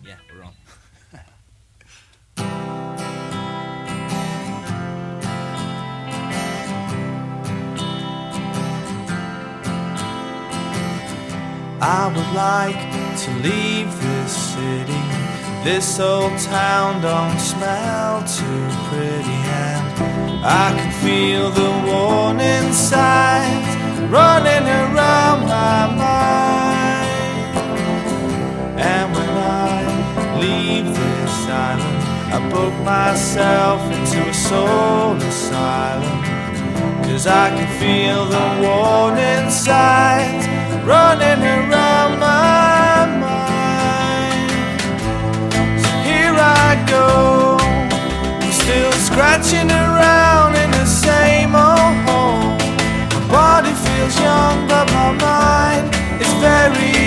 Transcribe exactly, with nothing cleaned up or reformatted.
Yeah, we're on. I would like to leave this city. This old town don't smell too pretty, and I can feel the warning signs running around my mind. And when I leave this island, I book myself into a soul asylum, 'cause I can feel the warning signs running around my mind. So here I go, I'm still scratching around in the same old hole. My body feels young but my mind is very